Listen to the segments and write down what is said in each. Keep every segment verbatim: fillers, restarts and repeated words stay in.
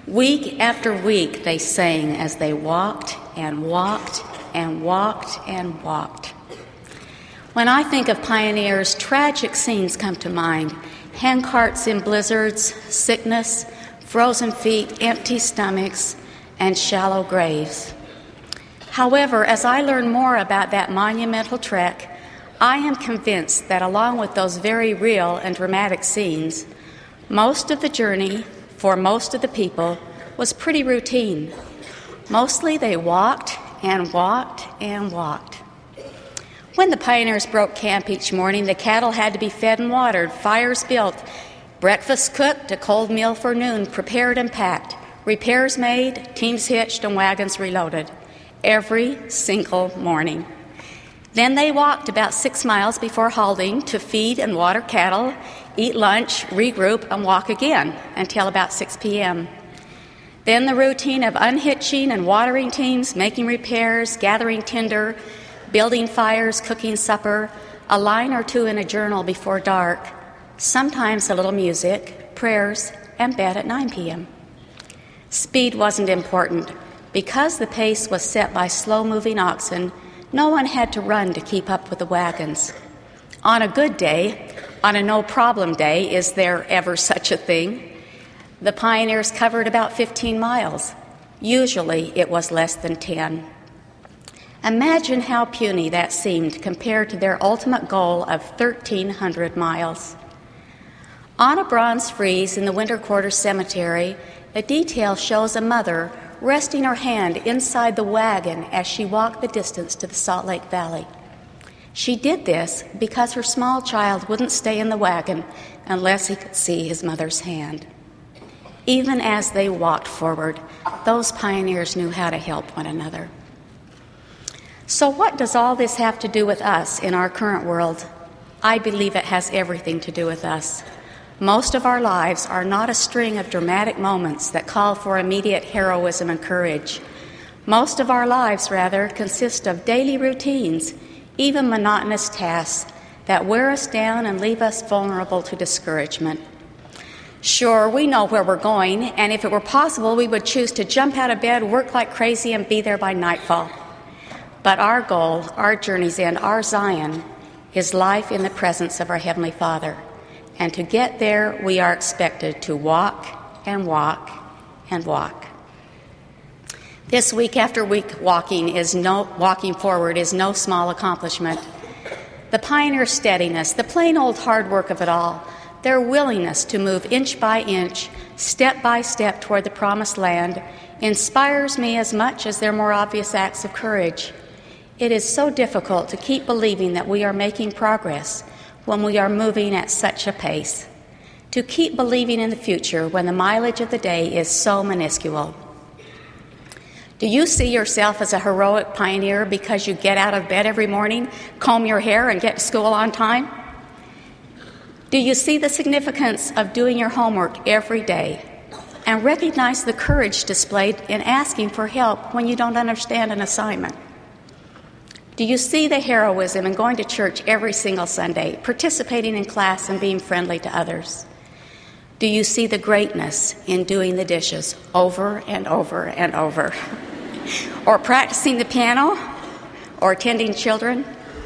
Week after week they sang as they walked and walked and walked and walked. When I think of pioneers, tragic scenes come to mind. Handcarts in blizzards, sickness, frozen feet, empty stomachs, and shallow graves. However, as I learn more about that monumental trek, I am convinced that along with those very real and dramatic scenes, most of the journey, for most of the people, was pretty routine. Mostly they walked and walked and walked. When the pioneers broke camp each morning, the cattle had to be fed and watered, fires built, breakfast cooked, a cold meal for noon prepared and packed, repairs made, teams hitched, and wagons reloaded, every single morning. Then they walked about six miles before halting to feed and water cattle, eat lunch, regroup, and walk again until about six p.m. Then the routine of unhitching and watering teams, making repairs, gathering tinder, building fires, cooking supper, a line or two in a journal before dark, sometimes a little music, prayers, and bed at nine p.m. Speed wasn't important. Because the pace was set by slow-moving oxen, no one had to run to keep up with the wagons. On a good day, on a no-problem day, is there ever such a thing? The pioneers covered about fifteen miles. Usually it was less than ten. Imagine how puny that seemed compared to their ultimate goal of thirteen hundred miles. On a bronze frieze in the Winter Quarter Cemetery, a detail shows a mother resting her hand inside the wagon as she walked the distance to the Salt Lake Valley. She did this because her small child wouldn't stay in the wagon unless he could see his mother's hand. Even as they walked forward, those pioneers knew how to help one another. So what does all this have to do with us in our current world? I believe it has everything to do with us. Most of our lives are not a string of dramatic moments that call for immediate heroism and courage. Most of our lives, rather, consist of daily routines, even monotonous tasks, that wear us down and leave us vulnerable to discouragement. Sure, we know where we're going, and if it were possible, we would choose to jump out of bed, work like crazy, and be there by nightfall. But our goal, our journey's end, our Zion, is life in the presence of our Heavenly Father. And to get there, we are expected to walk and walk and walk. This week after week walking is no walking forward is no small accomplishment. The pioneer steadiness, the plain old hard work of it all, their willingness to move inch by inch, step by step toward the promised land, inspires me as much as their more obvious acts of courage. It is so difficult to keep believing that we are making progress when we are moving at such a pace, to keep believing in the future when the mileage of the day is so minuscule. Do you see yourself as a heroic pioneer because you get out of bed every morning, comb your hair, and get to school on time? Do you see the significance of doing your homework every day and recognize the courage displayed in asking for help when you don't understand an assignment? Do you see the heroism in going to church every single Sunday, participating in class and being friendly to others? Do you see the greatness in doing the dishes over and over and over? Or practicing the piano? Or tending children?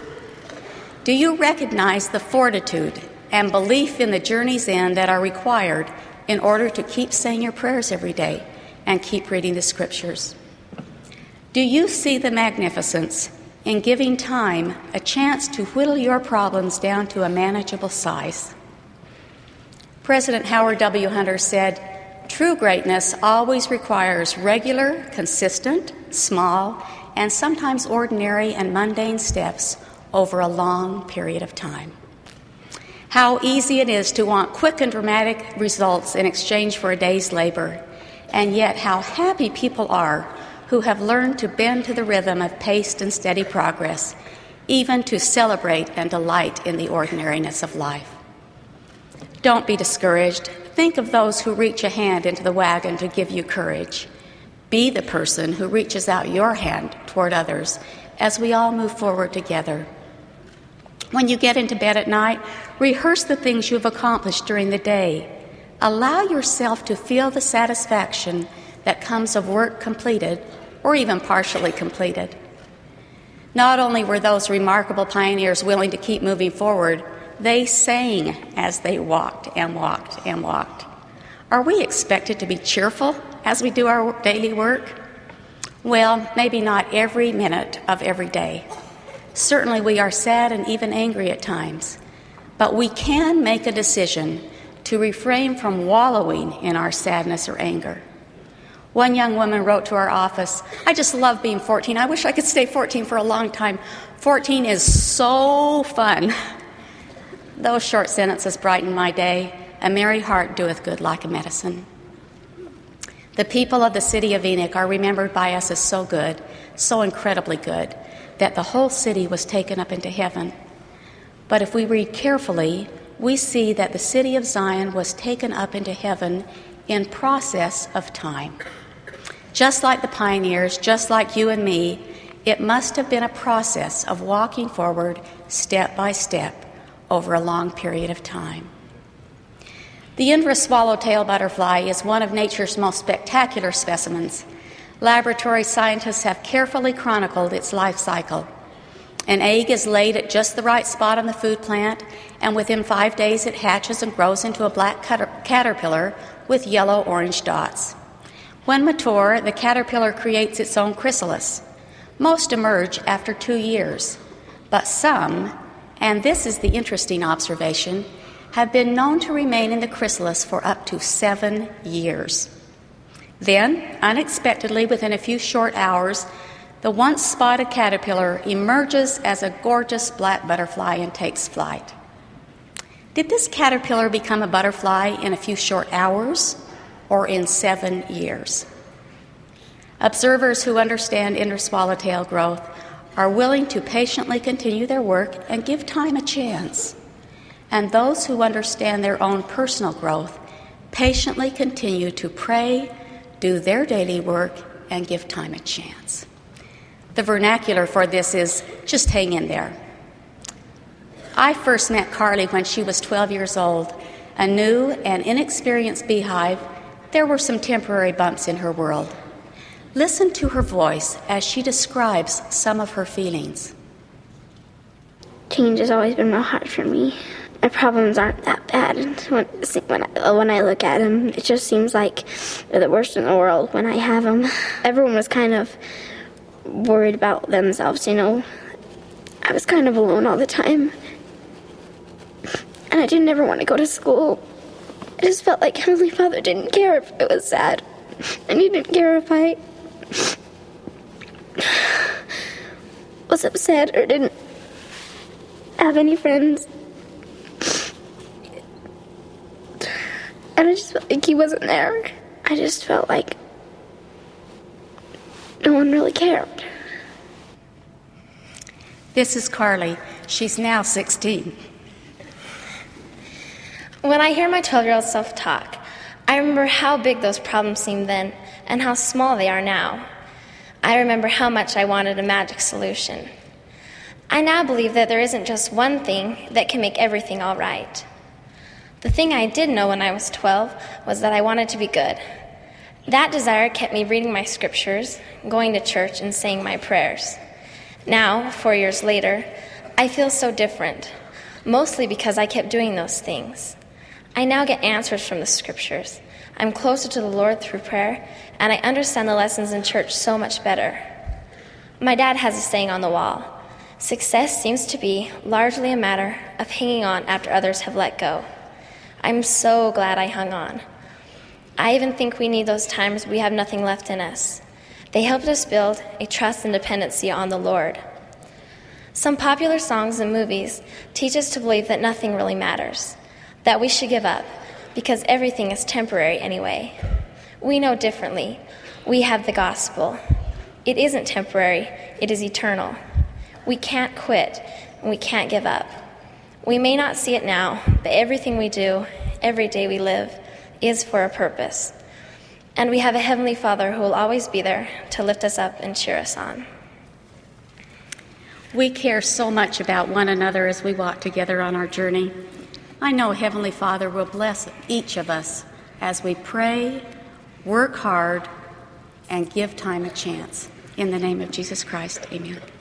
Do you recognize the fortitude and belief in the journey's end that are required in order to keep saying your prayers every day and keep reading the scriptures? Do you see the magnificence in giving time a chance to whittle your problems down to a manageable size? President Howard W. Hunter said, "True greatness always requires regular, consistent, small, and sometimes ordinary and mundane steps over a long period of time." How easy it is to want quick and dramatic results in exchange for a day's labor, and yet how happy people are who have learned to bend to the rhythm of paced and steady progress, even to celebrate and delight in the ordinariness of life. Don't be discouraged. Think of those who reach a hand into the wagon to give you courage. Be the person who reaches out your hand toward others as we all move forward together. When you get into bed at night, rehearse the things you have accomplished during the day. Allow yourself to feel the satisfaction that comes of work completed or even partially completed. Not only were those remarkable pioneers willing to keep moving forward, they sang as they walked and walked and walked. Are we expected to be cheerful as we do our daily work? Well, maybe not every minute of every day. Certainly we are sad and even angry at times, but we can make a decision to refrain from wallowing in our sadness or anger. One young woman wrote to our office, "I just love being fourteen. I wish I could stay fourteen for a long time. fourteen is so fun." Those short sentences brighten my day. A merry heart doeth good like a medicine. The people of the city of Enoch are remembered by us as so good, so incredibly good, that the whole city was taken up into heaven. But if we read carefully, we see that the city of Zion was taken up into heaven in process of time. Just like the pioneers, just like you and me, it must have been a process of walking forward step by step over a long period of time. The Inverse swallowtail butterfly is one of nature's most spectacular specimens. Laboratory scientists have carefully chronicled its life cycle. An egg is laid at just the right spot on the food plant, and within five days it hatches and grows into a black caterpillar with yellow-orange dots. When mature, the caterpillar creates its own chrysalis. Most emerge after two years, but some, and this is the interesting observation, have been known to remain in the chrysalis for up to seven years. Then, unexpectedly, within a few short hours, the once spotted caterpillar emerges as a gorgeous black butterfly and takes flight. Did this caterpillar become a butterfly in a few short hours or in seven years? Observers who understand inner swallowtail growth are willing to patiently continue their work and give time a chance. And those who understand their own personal growth patiently continue to pray, do their daily work, and give time a chance. The vernacular for this is just hang in there. I first met Carly when she was twelve years old. A new and inexperienced beehive, there were some temporary bumps in her world. Listen to her voice as she describes some of her feelings. Change has always been real hard for me. My problems aren't that bad. When, when, I, when I look at them, it just seems like they're the worst in the world when I have them. Everyone was kind of worried about themselves, you know. I was kind of alone all the time. And I didn't ever want to go to school. I just felt like Heavenly Father didn't care if it was sad. And He didn't care if I was upset or didn't have any friends. And I just felt like He wasn't there. I just felt like no one really cared. This is Carly. She's now sixteen. When I hear my twelve-year-old self talk, I remember how big those problems seemed then and how small they are now. I remember how much I wanted a magic solution. I now believe that there isn't just one thing that can make everything all right. The thing I did know when I was twelve was that I wanted to be good. That desire kept me reading my scriptures, going to church, and saying my prayers. Now, four years later, I feel so different, mostly because I kept doing those things. I now get answers from the scriptures. I'm closer to the Lord through prayer, and I understand the lessons in church so much better. My dad has a saying on the wall: success seems to be largely a matter of hanging on after others have let go. I'm so glad I hung on. I even think we need those times we have nothing left in us. They helped us build a trust and dependency on the Lord. Some popular songs and movies teach us to believe that nothing really matters, that we should give up, because everything is temporary anyway. We know differently. We have the gospel. It isn't temporary, it is eternal. We can't quit, and we can't give up. We may not see it now, but everything we do, every day we live, is for a purpose. And we have a Heavenly Father who will always be there to lift us up and cheer us on. We care so much about one another as we walk together on our journey. I know Heavenly Father will bless each of us as we pray, work hard, and give time a chance. In the name of Jesus Christ, amen.